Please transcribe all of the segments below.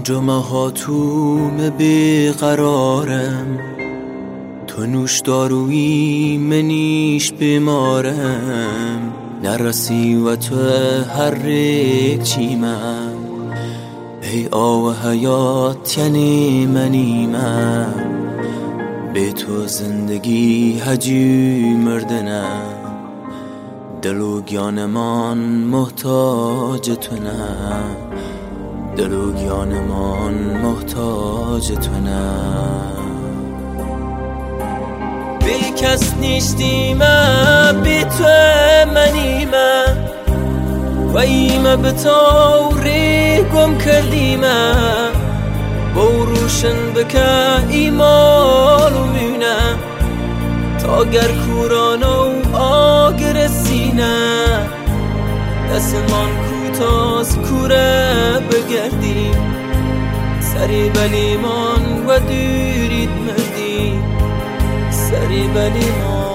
جمعه ها توم بیقرارم، تو نوش دارویی منیش بیمارم. نرسی و تو هر یک چیمم، ای آو حیات یعنی منیمم. به تو زندگی هجی مردنم، دل و گیانمان محتاج تو نه، دل و گیانمان محتاج تو نه. بی کس نیستیم بی تو منیم، و ایم به طوری گم کردیم. با روشن بکه ایمالو میونه، تا گر کورانو آگر سینه. دستمان کوتاست کوره بگردیم، سری بلیمان و دیرید مردیم، سری بلیمان.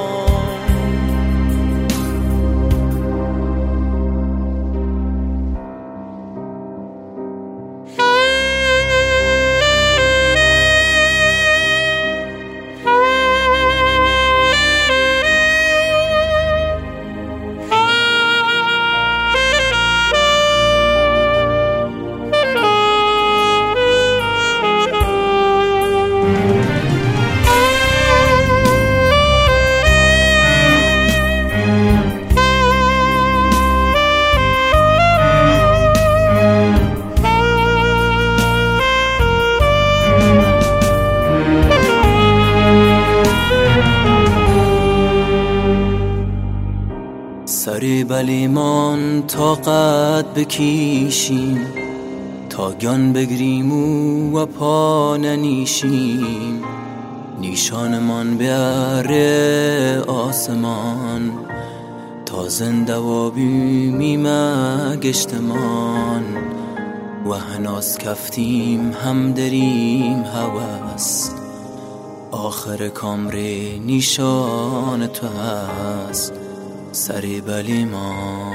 سری بلیمان طاقت بکیشیم، تا گان بگریم و پا ننیشیم. نیشانمان بیاره آسمان، تا زنده و بیمیم گشتمان. و هناز کفتیم هم دریم هوس، آخر کامر نیشان تو هست، سری بلیمان.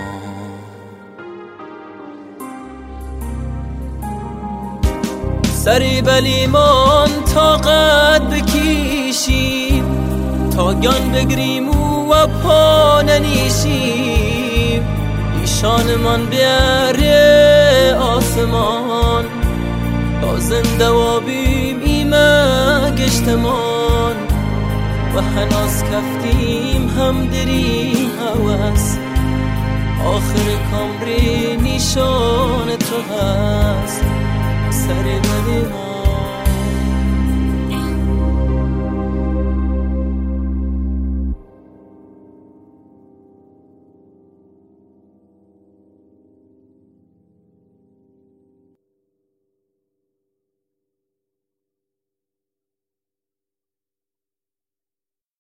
سری بلیمان طاقت بکیشیم، تا گان بگریم و پا ننیشیم. نیشانمان بیاره آسمان، تا زنده و بیمیم گشتمان. و هناز کفتیم هم دریم هوس، آخر کامری نیشان تو هست، سر بلیمان.